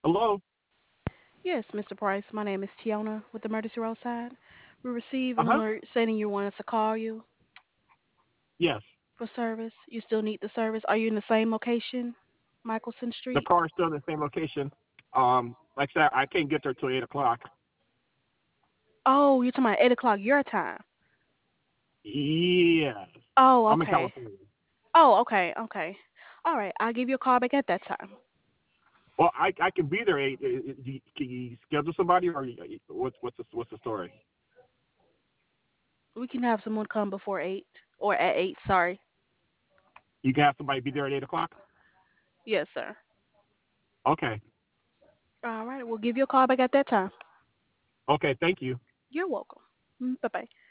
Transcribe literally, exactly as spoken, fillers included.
Hello? Yes, Mister Price. My name is Tiona with the Emergency Roadside. We received an Uh-huh. alert stating you wanted to call you Yes. for service. You still need the service. Are you in the same location, Michelson The Street? car is still in the same location. Um, like I said, I can't get there till eight o'clock. Oh, you're talking about eight o'clock your time. Yes. Oh, I'm in okay. California. Oh, okay, okay. All right, I'll give you a call back at that time. Well, I I can be there eight. Uh, uh, do you- Can you schedule somebody, or what's what's the what's the story? We can have someone come before eight or at eight. Sorry. You can have somebody be there at eight o'clock. Yes, sir. Okay. All right, we'll give you a call back at that time. Okay. Thank you. You're welcome. Bye bye.